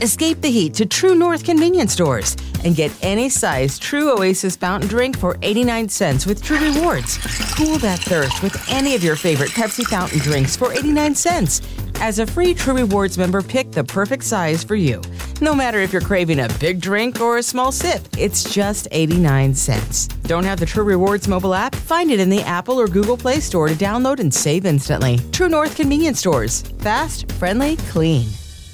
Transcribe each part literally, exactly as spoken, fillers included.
Escape the heat to True North convenience stores and get any size True Oasis fountain drink for eighty-nine cents with True Rewards. Cool that thirst with any of your favorite Pepsi fountain drinks for eighty-nine cents. As a free True Rewards member, pick the perfect size for you. No matter if you're craving a big drink or a small sip, it's just eighty-nine cents. Don't have the True Rewards mobile app? Find it in the Apple or Google Play Store to download and save instantly. True North convenience stores. Fast, friendly, clean.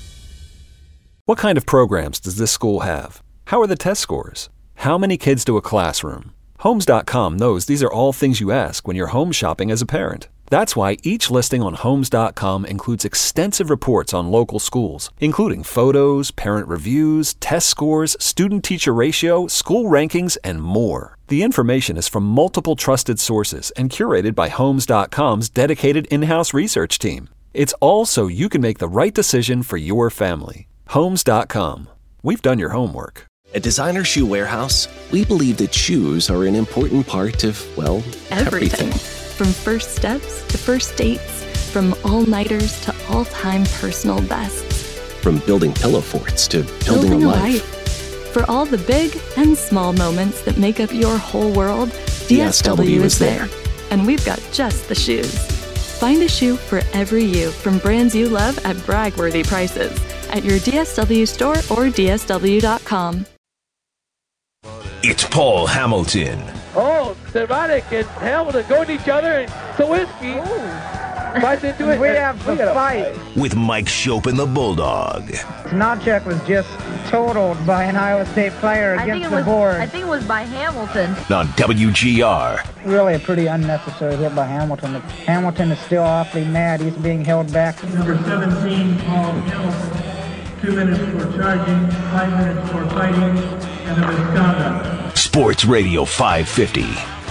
What kind of programs does this school have? How are the test scores? How many kids do a classroom? Homes dot com knows these are all things you ask when you're home shopping as a parent. That's why each listing on Homes dot com includes extensive reports on local schools, including photos, parent reviews, test scores, student-teacher ratio, school rankings, and more. The information is from multiple trusted sources and curated by Homes dot com's dedicated in-house research team. It's all so you can make the right decision for your family. Homes dot com. We've done your homework. At Designer Shoe Warehouse, we believe that shoes are an important part of, well, everything. everything. From first steps to first dates, from all-nighters to all-time personal bests. From building pillow forts to building, building a, a life. life. For all the big and small moments that make up your whole world, D S W is there. And we've got just the shoes. Find a shoe for every you from brands you love at brag-worthy prices at your D S W store or D S W dot com. It's Paul Hamilton. Oh, Ceronic and Hamilton go at each other and Sawinski. Fight into it. We have to fight. With Mike Schopp and the Bulldog. Snodcheck was just totaled by an Iowa State player against I think it the was, board. I think it was by Hamilton. On W G R. Really a pretty unnecessary hit by Hamilton. Hamilton is still awfully mad. He's being held back. Number seventeen, Paul Hamilton. Two minutes for charging, five minutes for fighting, and a misconduct. Sports Radio five fifty.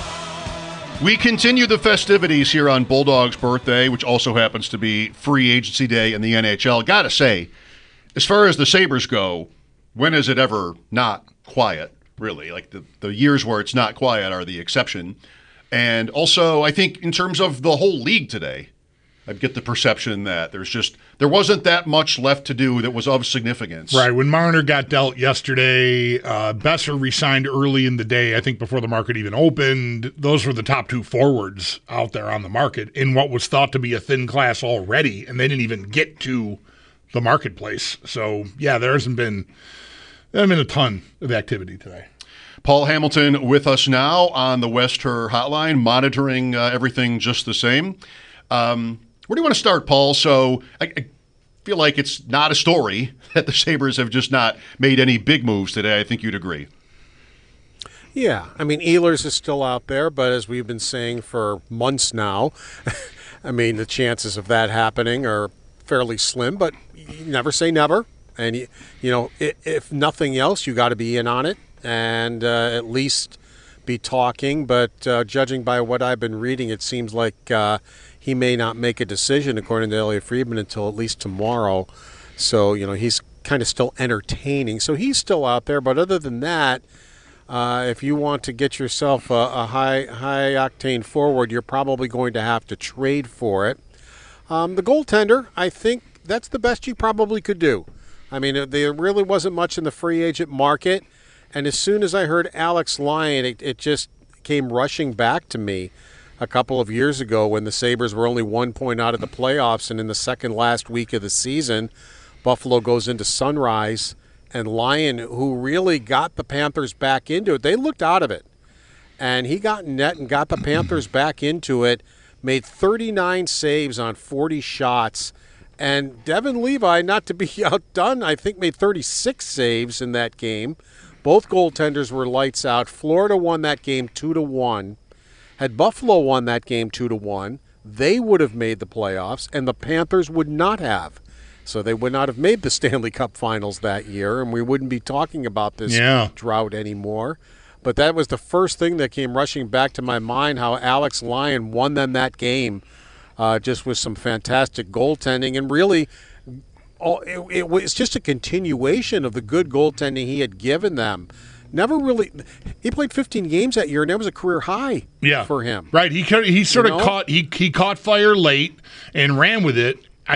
We continue the festivities here on Bulldog's birthday, which also happens to be free agency day in the N H L. Gotta say, as far as the Sabres go, when is it ever not quiet, really? Like the, the years where it's not quiet are the exception. And also, I think in terms of the whole league today, I get the perception that there's just there wasn't that much left to do that was of significance. Right. When Marner got dealt yesterday, uh, Besser resigned early in the day, I think before the market even opened. Those were the top two forwards out there on the market in what was thought to be a thin class already, and they didn't even get to the marketplace. So, yeah, there hasn't been, there hasn't been a ton of activity today. Paul Hamilton with us now on the West Her Hotline, monitoring uh, everything just the same. Um Where do you want to start, Paul? So I, I feel like it's not a story that the Sabres have just not made any big moves today. I think you'd agree. Yeah. I mean, Ehlers is still out there, but as we've been saying for months now, I mean, the chances of that happening are fairly slim, but you never say never. And, you, you know, if nothing else, you got to be in on it and uh, at least be talking. But uh, judging by what I've been reading, it seems like uh, he may not make a decision, according to Elliot Friedman, until at least tomorrow. So, you know, he's kind of still entertaining. So he's still out there. But other than that, uh, if you want to get yourself a, a high, high-octane forward, you're probably going to have to trade for it. Um, the goaltender, I think that's the best you probably could do. I mean, there really wasn't much in the free agent market. And as soon as I heard Alex Lyon, it, it just came rushing back to me a couple of years ago when the Sabres were only one point out of the playoffs, and in the second last week of the season, Buffalo goes into Sunrise, and Lyon, who really got the Panthers back into it, they looked out of it. And he got in net and got the Panthers back into it, made thirty-nine saves on forty shots. And Devin Levi, not to be outdone, I think made thirty-six saves in that game. Both goaltenders were lights out. Florida won that game two to one. Had Buffalo won that game two to one, they would have made the playoffs, and the Panthers would not have. So they would not have made the Stanley Cup Finals that year, and we wouldn't be talking about this yeah. drought anymore. But that was the first thing that came rushing back to my mind, how Alex Lyon won them that game, uh, just with some fantastic goaltending, and really all, it, it was just a continuation of the good goaltending he had given them. Never really – he played fifteen games that year, and that was a career high yeah. for him. Right. He he sort you of know? caught he he caught fire late and ran with it. I'm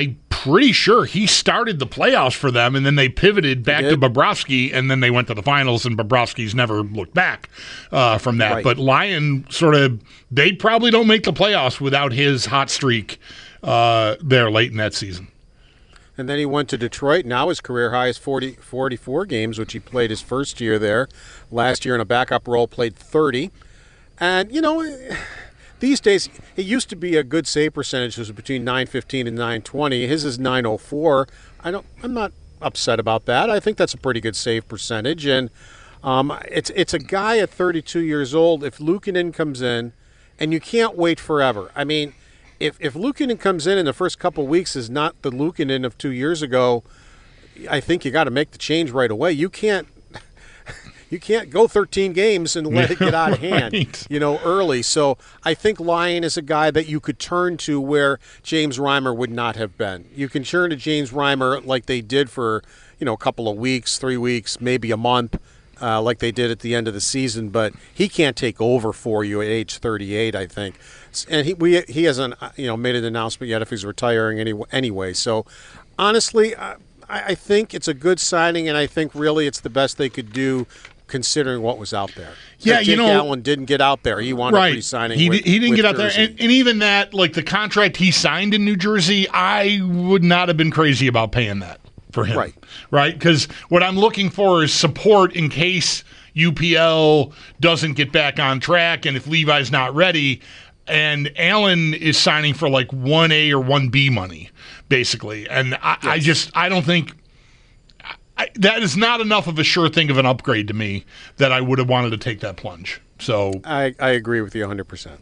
pretty sure he started the playoffs for them, and then they pivoted back to Bobrovsky, and then they went to the finals, and Bobrovsky's never looked back uh, from that. Right. But Lyon sort of, they probably don't make the playoffs without his hot streak uh, there late in that season. And then he went to Detroit. Now his career high is forty, forty-four games, which he played his first year there. Last year in a backup role, played thirty. And, you know, these days, it used to be a good save percentage. It was between nine fifteen and nine twenty. His is nine oh four. I don't, I'm not upset about that. I think that's a pretty good save percentage. And um, it's it's a guy at thirty-two years old. If Luukkonen comes in, and you can't wait forever. I mean, if if Luukkonen comes in in the first couple of weeks is not the Luukkonen of two years ago, I think you got to make the change right away. You can't you can't go thirteen games and let it get out of hand, right. you know, early. So I think Lyon is a guy that you could turn to where James Reimer would not have been. You can turn to James Reimer like they did for, you know, a couple of weeks, three weeks, maybe a month, uh, like they did at the end of the season. But he can't take over for you at age thirty-eight, I think. And he we he hasn't, you know, made an announcement yet if he's retiring any, anyway. So honestly, I, I think it's a good signing, and I think really it's the best they could do considering what was out there. Yeah, Jake you know, Allen didn't get out there. He wound right. up re-signing. He, with, he didn't with get out Jersey. there, and, and even that, like the contract he signed in New Jersey, I would not have been crazy about paying that for him. Right, right, because what I'm looking for is support in case U P L doesn't get back on track, and if Levi's not ready. And Allen is signing for like one A or one B money, basically. And I, yes. I just, I don't think I, that is not enough of a sure thing of an upgrade to me that I would have wanted to take that plunge. So I, I agree with you one hundred percent.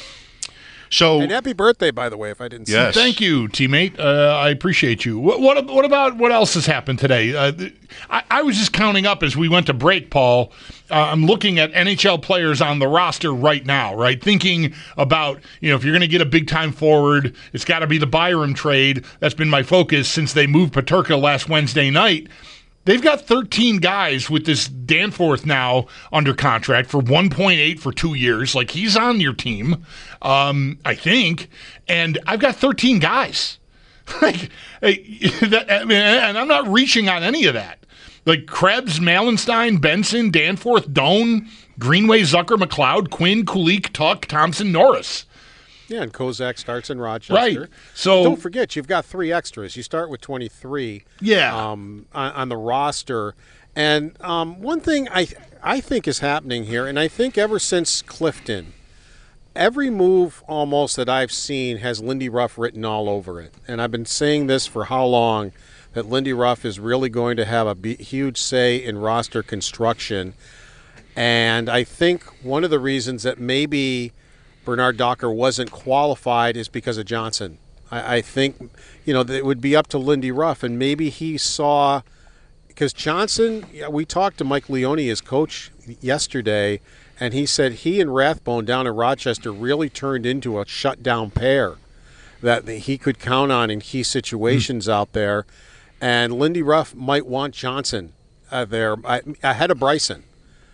So, and happy birthday, by the way, if I didn't say yes. Thank you, teammate. Uh, I appreciate you. What, what what about what else has happened today? Uh, I, I was just counting up as we went to break, Paul. Uh, I'm looking at N H L players on the roster right now, right? Thinking about, you know, if you're going to get a big-time forward, it's got to be the Byram trade. That's been my focus since they moved Peterka last Wednesday night. They've got thirteen guys with this Danforth now under contract for one point eight for two years. Like, he's on your team, um, I think. And I've got thirteen guys. like, that, I mean, and I'm not reaching on any of that. Like Krebs, Malenstein, Benson, Danforth, Doan, Greenway, Zucker, McLeod, Quinn, Kulik, Tuck, Thompson, Norris. Yeah, and Kozak starts in Rochester. Right. So don't forget, you've got three extras. You start with twenty-three. Yeah. Um, on, on the roster, and um, one thing I I think is happening here, and I think ever since Clifton, every move almost that I've seen has Lindy Ruff written all over it. And I've been saying this for how long, that Lindy Ruff is really going to have a b- huge say in roster construction. And I think one of the reasons that maybe Bernard Docker wasn't qualified is because of Johnson. I, I think, you know, that it would be up to Lindy Ruff, and maybe he saw, because Johnson, we talked to Mike Leone, his coach, yesterday, and he said he and Rathbone down in Rochester really turned into a shutdown pair that he could count on in key situations mm. out there. And Lindy Ruff might want Johnson uh, there ahead of Bryson.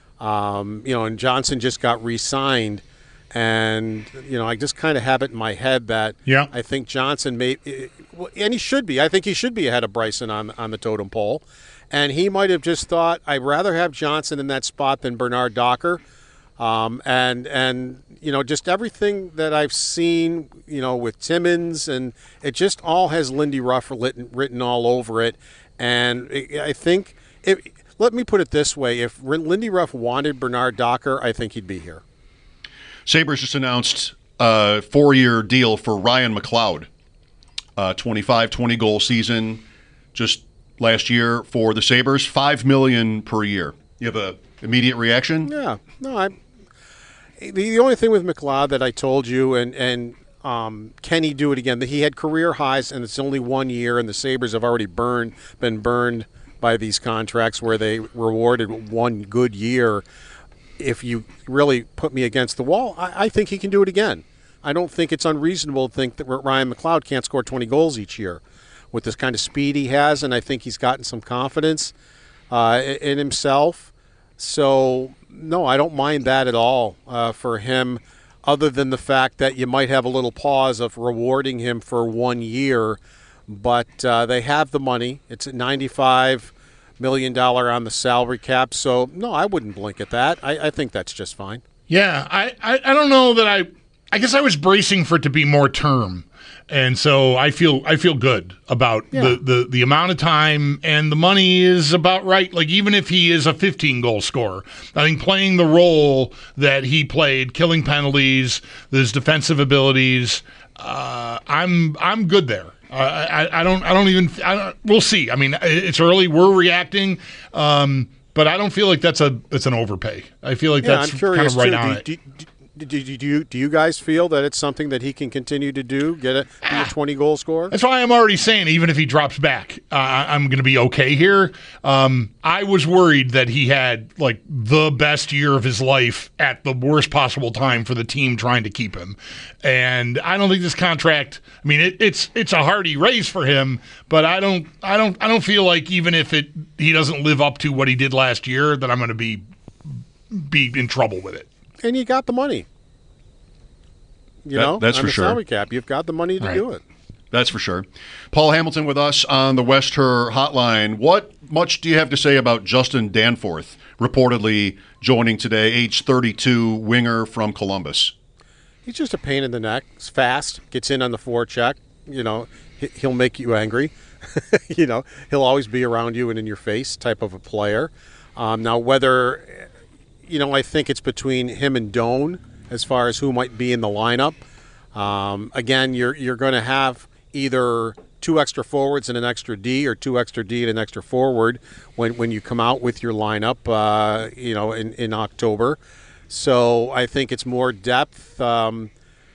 Um, you know, and Johnson just got re-signed. And, you know, I just kind of have it in my head that yeah. I think Johnson may, and he should be. I think he should be ahead of Bryson on on the totem pole. And he might have just thought, I'd rather have Johnson in that spot than Bernard Docker. Um, and, and you know, just everything that I've seen, you know, with Timmins, and it just all has Lindy Ruff written, written all over it. And I think, if, let me put it this way, if Lindy Ruff wanted Bernard Docker, I think he'd be here. Sabres just announced a four-year deal for Ryan McLeod. Uh, twenty-five, twenty-goal season just last year for the Sabres. five million dollars per year. You have a immediate reaction? Yeah. No, I. The, the only thing with McLeod that I told you, and, and um, can he do it again, that he had career highs, and it's only one year, and the Sabres have already burned, been burned by these contracts where they rewarded one good year. If you really put me against the wall, I, I think he can do it again. I don't think it's unreasonable to think that Ryan McLeod can't score twenty goals each year with this kind of speed he has, and I think he's gotten some confidence uh, in himself. So, no, I don't mind that at all uh, for him, other than the fact that you might have a little pause of rewarding him for one year but uh, they have the money. It's at ninety-five million dollars on the salary cap. So, no, I wouldn't blink at that. I, I think that's just fine. Yeah, I, I, I don't know that I – I guess I was bracing for it to be more term. And so I feel I feel good about yeah. the, the, the amount of time, and the money is about right. Like, even if he is a fifteen-goal scorer, I think playing the role that he played, killing penalties, his defensive abilities, uh, I'm I'm good there. Uh, I I don't I don't even I don't, we'll see. I mean, it's early. We're reacting, um, but I don't feel like that's a that's an overpay. I feel like yeah, that's I'm curious kind of right too. on do, it. Do, do, Do, do, do, you, do you guys feel that it's something that he can continue to do, get a, be a twenty-goal scorer? That's why I'm already saying, even if he drops back, uh, I'm going to be okay here. Um, I was worried that he had, like, the best year of his life at the worst possible time for the team trying to keep him. And I don't think this contract, I mean, it, it's it's a hearty raise for him, but I don't I don't I don't feel like even if it he doesn't live up to what he did last year, that I'm going to be be in trouble with it. And you got the money. You that, know, that's on for the sure. salary cap, you've got the money to right. do it. That's for sure. Paul Hamilton with us on the West Her Hotline. What much do you have to say about Justin Danforth, reportedly joining today, age thirty-two, winger from Columbus? He's just a pain in the neck. He's fast, gets in on the forecheck. You know, he'll make you angry. You know, he'll always be around you and in your face type of a player. Um, now, whether, you know, I think it's between him and Doan as far as who might be in the lineup. Um, again, you're you're going to have either two extra forwards and an extra D, or two extra D and an extra forward when when you come out with your lineup, uh, you know, in, in October. So I think it's more depth. Um,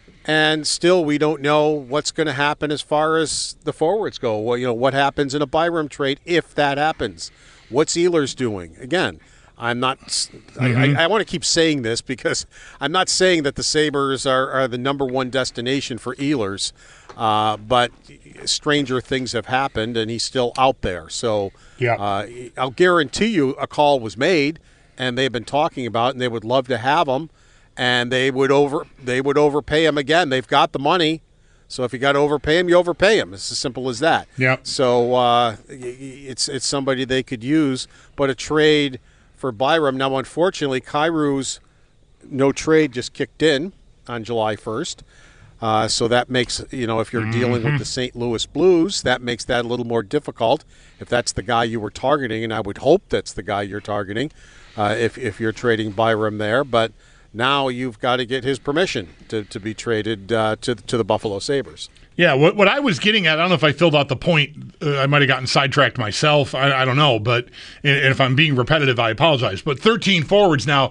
and still, we don't know what's going to happen as far as the forwards go. Well, you know, what happens in a Byram trade if that happens? What's Ehlers doing? Again, I'm not mm-hmm. – I, I want to keep saying this because I'm not saying that the Sabres are, are the number one destination for Ehlers, uh, but stranger things have happened, and he's still out there. So yeah. uh, I'll guarantee you a call was made, and they've been talking about it, and they would love to have him, and they would over they would overpay him again. They've got the money. So if you got to overpay him, you overpay him. It's as simple as that. Yeah. So uh, it's it's somebody they could use, but a trade for Byram. Now, unfortunately, Kairu's no trade just kicked in on July first. Uh, so that makes, you know, if you're mm-hmm. dealing with the Saint Louis Blues, that makes that a little more difficult. If that's the guy you were targeting, and I would hope that's the guy you're targeting, uh, if if you're trading Byram there. But now you've got to get his permission to, to be traded uh, to to the Buffalo Sabres. Yeah, what what I was getting at, I don't know if I filled out the point. Uh, I might have gotten sidetracked myself. I, I don't know, but and if I'm being repetitive, I apologize. But thirteen forwards now,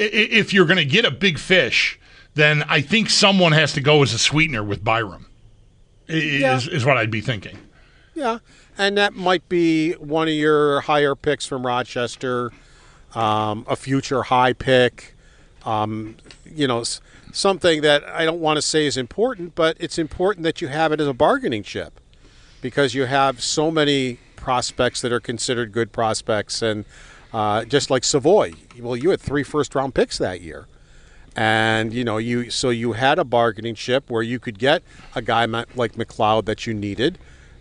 if you're going to get a big fish, then I think someone has to go as a sweetener with Byram, is, yeah. is what I'd be thinking. Yeah, and that might be one of your higher picks from Rochester, um, a future high pick, um, you know, something that I don't want to say is important, but it's important that you have it as a bargaining chip because you have so many prospects that are considered good prospects. And uh, just like Savoy, well, you had three first-round picks that year. And, you know, you so you had a bargaining chip where you could get a guy like McLeod that you needed.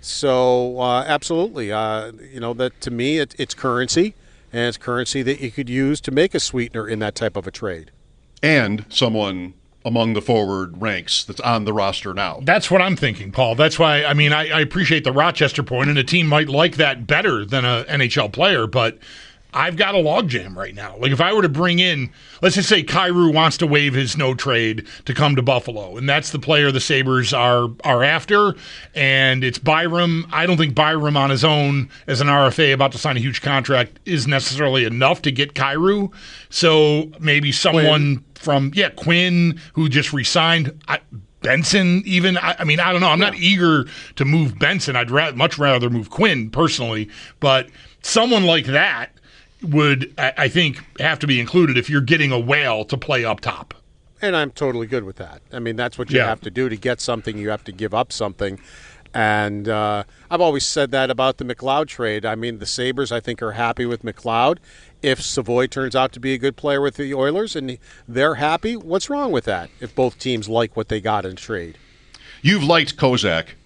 So, uh, absolutely, uh, you know, that to me, it, it's currency, and it's currency that you could use to make a sweetener in that type of a trade. And someone among the forward ranks that's on the roster now. That's what I'm thinking, Paul. That's why, I mean, I, I appreciate the Rochester point, and a team might like that better than an N H L player, but I've got a logjam right now. Like, if I were to bring in, let's just say Kyrou wants to waive his no trade to come to Buffalo, and that's the player the Sabres are are after, and it's Byram. I don't think Byram on his own as an R F A about to sign a huge contract is necessarily enough to get Kyrou. So maybe someone Quinn. from, yeah, Quinn, who just re-signed, I, Benson even. I, I mean, I don't know. I'm yeah. not eager to move Benson. I'd ra- much rather move Quinn personally, but someone like that would, I think, have to be included if you're getting a whale to play up top. And I'm totally good with that. I mean, that's what you yeah. have to do. To get something, you have to give up something. And uh, I've always said that about the McLeod trade. I mean, the Sabres, I think, are happy with McLeod. If Savoy turns out to be a good player with the Oilers and they're happy, what's wrong with that if both teams like what they got in trade? You've liked Kozak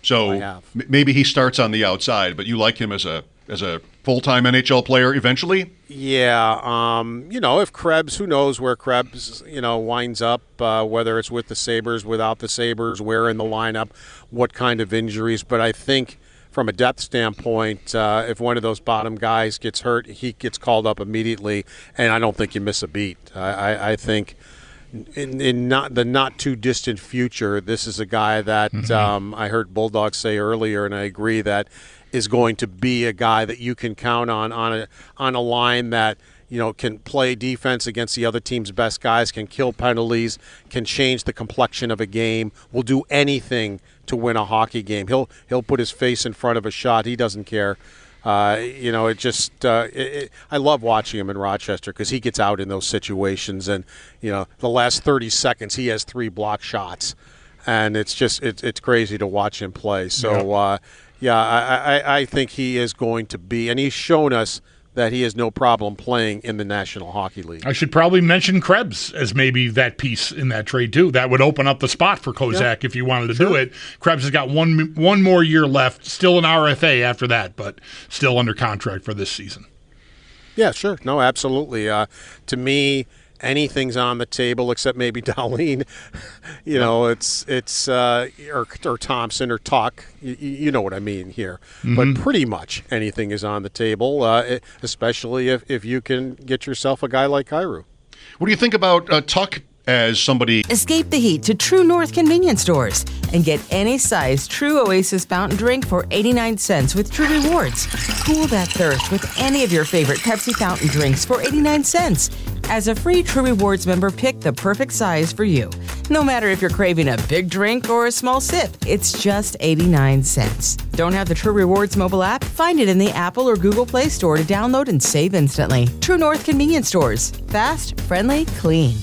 So I have. m- maybe he starts on the outside, but you like him as a as a full-time N H L player eventually? Yeah, um, you know, if Krebs, who knows where Krebs, you know, winds up, uh, whether it's with the Sabres, without the Sabres, where in the lineup, what kind of injuries. But I think from a depth standpoint, uh, if one of those bottom guys gets hurt, he gets called up immediately, and I don't think you miss a beat. I, I, I think in, in not the not too distant future, this is a guy that mm-hmm. um, I heard Bulldog say earlier, and I agree that is going to be a guy that you can count on on a on a line that, you know, can play defense against the other team's best guys, can kill penalties, can change the complexion of a game, will do anything to win a hockey game. He'll he'll put his face in front of a shot. He doesn't care. Uh, you know, it just uh, it, it, I love watching him in Rochester because he gets out in those situations, and you know, the last thirty seconds he has three block shots, and it's just it's it's crazy to watch him play. So. Yeah. Uh, Yeah, I, I, I think he is going to be, and he's shown us that he has no problem playing in the National Hockey League. I should probably mention Krebs as maybe that piece in that trade, too. That would open up the spot for Kozak yeah. if you wanted to sure. do it. Krebs has got one one more year left, still an R F A after that, but still under contract for this season. Yeah, sure. No, absolutely. Uh, to me, anything's on the table except maybe Dahlin. You know, it's it's uh, or, or Thompson or Tuck. You, you know what I mean here. Mm-hmm. But pretty much anything is on the table, uh, especially if, if you can get yourself a guy like Kyrou. What do you think about uh, Tuck as somebody? Escape the heat to True North convenience stores and get any size True Oasis fountain drink for eighty-nine cents with True Rewards. Cool that thirst with any of your favorite Pepsi fountain drinks for eighty-nine cents. As a free True Rewards member, pick the perfect size for you. No matter if you're craving a big drink or a small sip, it's just eighty-nine cents. Don't have the True Rewards mobile app? Find it in the Apple or Google Play Store to download and save instantly. True North convenience stores. Fast, friendly, clean.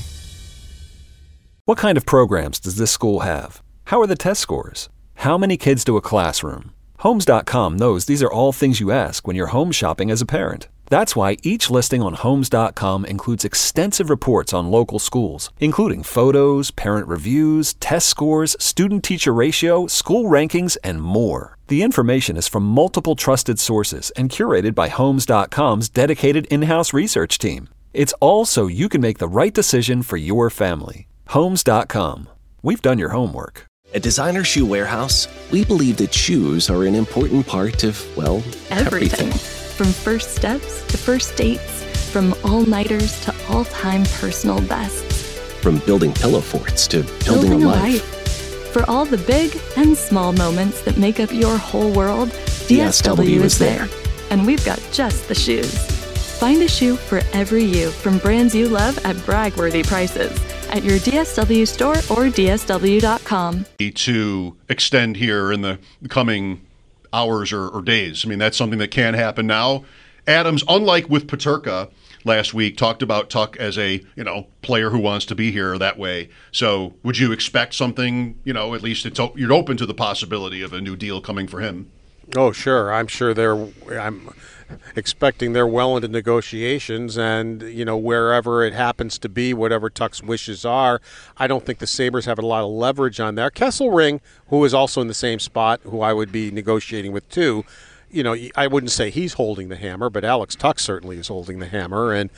What kind of programs does this school have? How are the test scores? How many kids do a classroom? Homes dot com knows these are all things you ask when you're home shopping as a parent. That's why each listing on Homes dot com includes extensive reports on local schools, including photos, parent reviews, test scores, student-teacher ratio, school rankings, and more. The information is from multiple trusted sources and curated by Homes dot com's dedicated in-house research team. It's all so you can make the right decision for your family. Homes dot com. We've done your homework. At Designer Shoe Warehouse, we believe that shoes are an important part of, well, everything. everything. From first steps to first dates, from all-nighters to all-time personal bests. From building pillow forts to building, building a, a life. life. For all the big and small moments that make up your whole world, D S W is there. And we've got just the shoes. Find a shoe for every you from brands you love at brag-worthy prices at your D S W store or D S W dot com. To extend here in the coming hours or, or days. I mean, that's something that can happen now. Adams, unlike with Peterka last week, talked about Tuck as a, you know, player who wants to be here that way. So would you expect something, you know, at least it's, you're open to the possibility of a new deal coming for him? Oh, sure. I'm sure they're I'm expecting they're well into negotiations, and, you know, wherever it happens to be, whatever Tuck's wishes are, I don't think the Sabres have a lot of leverage on there. Kesselring, who is also in the same spot, who I would be negotiating with too, you know, I wouldn't say he's holding the hammer, but Alex Tuck certainly is holding the hammer, and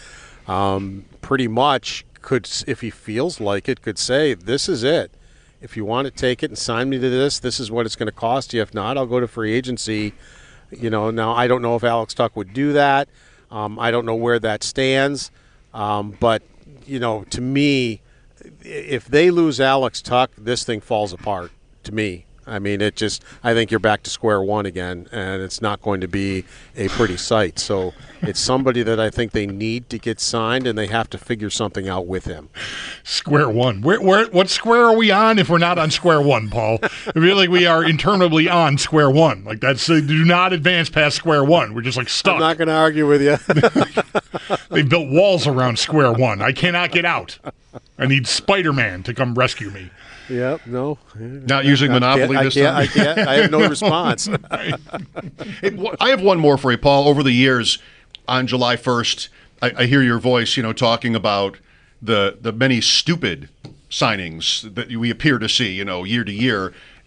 um, pretty much could, if he feels like it, could say, this is it. If you want to take it and sign me to this, this is what it's going to cost you. If not, I'll go to free agency. You know, now I don't know if Alex Tuck would do that. Um, I don't know where that stands. Um, but, you know, to me, if they lose Alex Tuck, this thing falls apart to me. I mean, it just, I think you're back to square one again, and it's not going to be a pretty sight. So it's somebody that I think they need to get signed, and they have to figure something out with him. Square one. Where, where, what square are we on if we're not on square one, Paul? I feel like we are interminably on square one. Like, that's, uh, do not advance past square one. We're just like stuck. I'm not going to argue with you. They've built walls around square one. I cannot get out. I need Spider-Man to come rescue me. Yep, no. Not using Monopoly I this can't, time? I can't. I have no response. I have one more for you, Paul. Over the years, on July first, I, I hear your voice, you know, talking about the the many stupid signings that we appear to see, you know, year to year.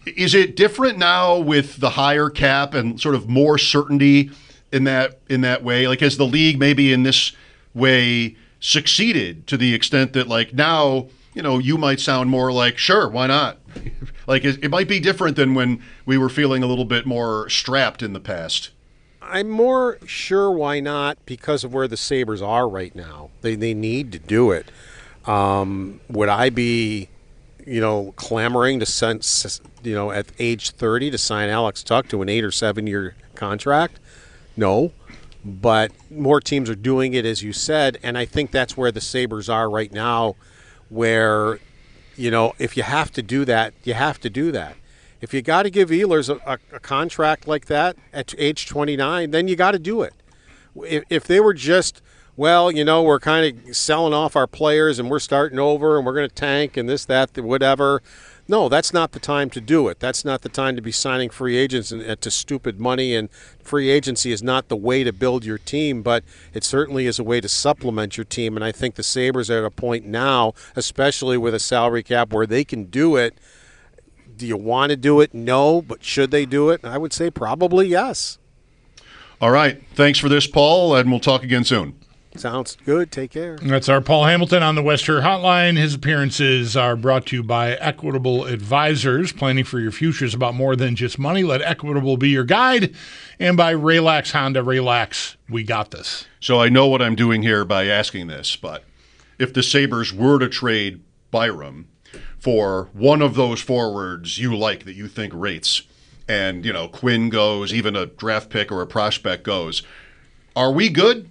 Is it different now with the higher cap and sort of more certainty in that in that way? Like, has the league maybe in this way succeeded to the extent that, like, now, you know, you might sound more like, sure, why not? Like, it might be different than when we were feeling a little bit more strapped in the past. I'm more sure why not because of where the Sabres are right now. They they need to do it. Um, would I be, you know, clamoring to send, you know, at age thirty to sign Alex Tuch to an eight or seven year contract? No. But more teams are doing it, as you said, and I think that's where the Sabres are right now, where, you know, if you have to do that, you have to do that. If you got to give Ehlers a, a, a contract like that at age twenty-nine, then you got to do it. If, if they were just, well, you know, we're kind of selling off our players and we're starting over and we're going to tank and this, that, whatever. No, that's not the time to do it. That's not the time to be signing free agents and, and to stupid money. And free agency is not the way to build your team, but it certainly is a way to supplement your team. And I think the Sabres are at a point now, especially with a salary cap, where they can do it. Do you want to do it? No, but should they do it? I would say probably yes. All right. Thanks for this, Paul, and we'll talk again soon. Sounds good. Take care. That's our Paul Hamilton on the Western Hotline. His appearances are brought to you by Equitable Advisors. Planning for your future is about more than just money. Let Equitable be your guide. And by Relax Honda. Relax, we got this. So I know what I'm doing here by asking this, but if the Sabres were to trade Byram for one of those forwards you like that you think rates, and, you know, Quinn goes, even a draft pick or a prospect goes, are we good?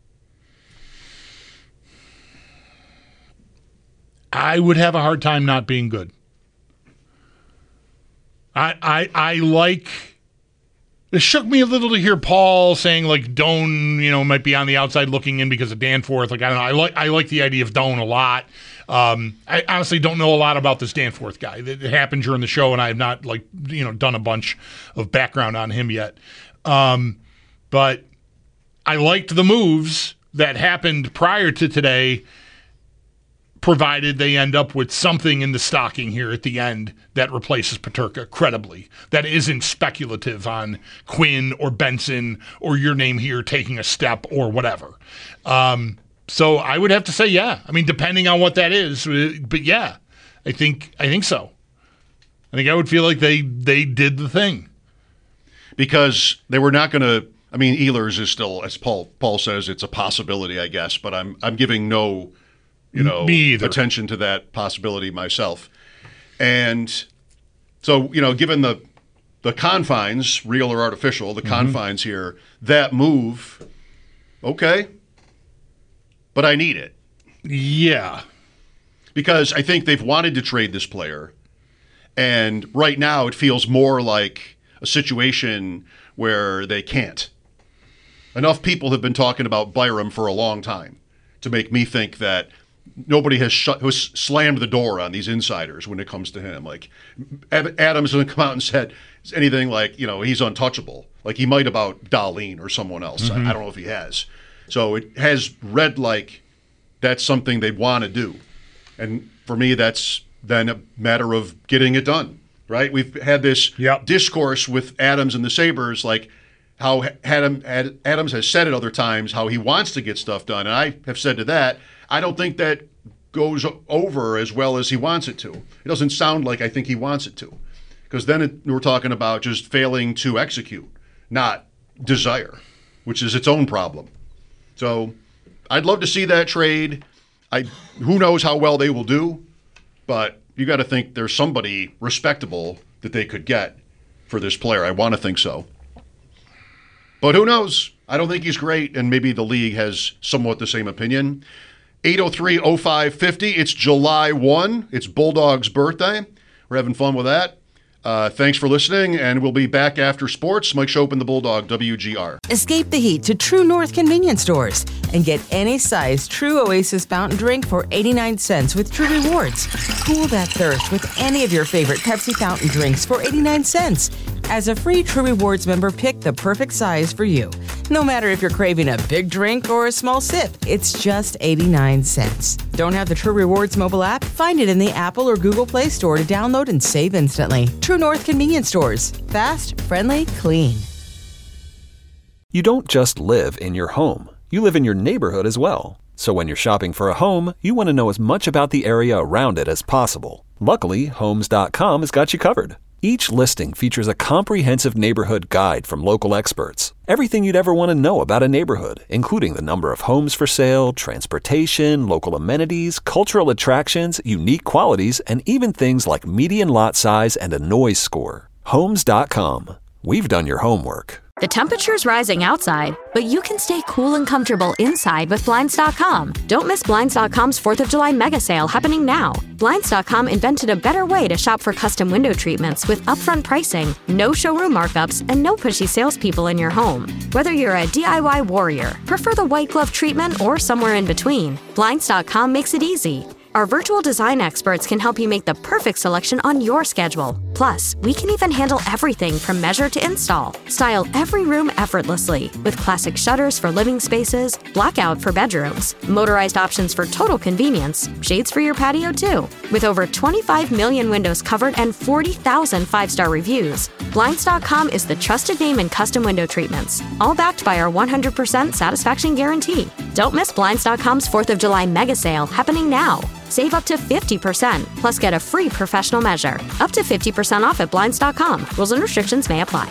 I would have a hard time not being good. I I I like. It shook me a little to hear Paul saying, like, Doan, you know, might be on the outside looking in because of Danforth. Like, I don't know. I like I like the idea of Doan a lot. Um, I honestly don't know a lot about this Danforth guy. It happened during the show, and I have not, like, you know, done a bunch of background on him yet. Um, but I liked the moves that happened prior to today, provided they end up with something in the stocking here at the end that replaces Peterka credibly. That isn't speculative on Quinn or Benson or your name here taking a step or whatever. Um, so I would have to say, yeah. I mean, depending on what that is, but yeah, I think I think so. I think I would feel like they they did the thing. Because they were not going to, I mean, Ehlers is still, as Paul Paul says, it's a possibility, I guess, but I'm I'm giving no you know, attention to that possibility myself. And so, you know, given the the confines, real or artificial, the mm-hmm. confines here, that move, okay, but I need it. Yeah. Because I think they've wanted to trade this player, and right now it feels more like a situation where they can't. Enough people have been talking about Byram for a long time to make me think that nobody has shut, has slammed the door on these insiders when it comes to him. Like, Adams hasn't come out and said anything like, you know, he's untouchable. Like he might about Dahlin or someone else. Mm-hmm. I, I don't know if he has. So it has read like that's something they want to do. And for me, that's then a matter of getting it done, right? We've had this yep. discourse with Adams and the Sabres, like how Adam, Adams has said at other times how he wants to get stuff done. And I have said to that, I don't think that goes over as well as he wants it to. It doesn't sound like I think he wants it to. Because then it, we're talking about just failing to execute, not desire, which is its own problem. So I'd love to see that trade. I who knows how well they will do, but you got to think there's somebody respectable that they could get for this player. I want to think so. But who knows? I don't think he's great, and maybe the league has somewhat the same opinion. eight oh three oh five fifty. It's July first. It's Bulldog's birthday. We're having fun with that. Uh, thanks for listening, and we'll be back after sports. Mike Schopp and the Bulldog, W G R. Escape the heat to True North convenience stores and get any size True Oasis fountain drink for eighty-nine cents with True Rewards. Cool that thirst with any of your favorite Pepsi fountain drinks for eighty-nine cents. As a free True Rewards member, pick the perfect size for you. No matter if you're craving a big drink or a small sip, it's just eighty-nine cents. Don't have the True Rewards mobile app? Find it in the Apple or Google Play Store to download and save instantly. True North Convenience Stores. Fast, friendly, clean. You don't just live in your home. You live in your neighborhood as well. So when you're shopping for a home, you want to know as much about the area around it as possible. Luckily, Homes dot com has got you covered. Each listing features a comprehensive neighborhood guide from local experts. Everything you'd ever want to know about a neighborhood, including the number of homes for sale, transportation, local amenities, cultural attractions, unique qualities, and even things like median lot size and a noise score. Homes dot com. We've done your homework. The temperature's rising outside, but you can stay cool and comfortable inside with Blinds dot com. Don't miss Blinds dot com's fourth of July mega sale happening now. Blinds dot com invented a better way to shop for custom window treatments with upfront pricing, no showroom markups, and no pushy salespeople in your home. Whether you're a D I Y warrior, prefer the white glove treatment, or somewhere in between, Blinds dot com makes it easy. Our virtual design experts can help you make the perfect selection on your schedule. Plus, we can even handle everything from measure to install. Style every room effortlessly with classic shutters for living spaces, blackout for bedrooms, motorized options for total convenience, shades for your patio too. With over twenty-five million windows covered and forty thousand five-star reviews, Blinds dot com is the trusted name in custom window treatments, all backed by our one hundred percent satisfaction guarantee. Don't miss Blinds dot com's fourth of July mega sale happening now. Save up to fifty percent, plus get a free professional measure. Up to fifty percent off at Blinds dot com. Rules and restrictions may apply.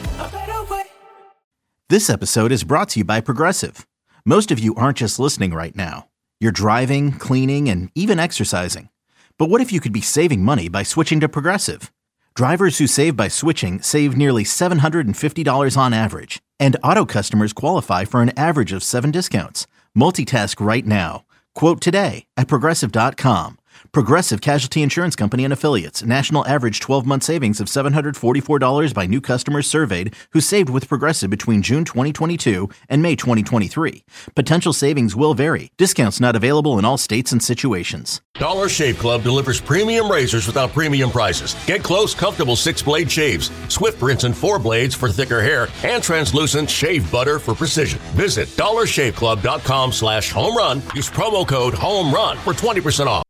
This episode is brought to you by Progressive. Most of you aren't just listening right now. You're driving, cleaning, and even exercising. But what if you could be saving money by switching to Progressive? Drivers who save by switching save nearly seven hundred fifty dollars on average. And auto customers qualify for an average of seven discounts. Multitask right now. Quote today at Progressive dot com. Progressive Casualty Insurance Company and Affiliates. National average twelve-month savings of seven hundred forty-four dollars by new customers surveyed who saved with Progressive between June twenty twenty-two and May twenty twenty-three. Potential savings will vary. Discounts not available in all states and situations. Dollar Shave Club delivers premium razors without premium prices. Get close, comfortable six-blade shaves, swift rinse and four blades for thicker hair, and translucent shave butter for precision. Visit dollar shave club dot com slash home run. Use promo code HOME RUN for twenty percent off.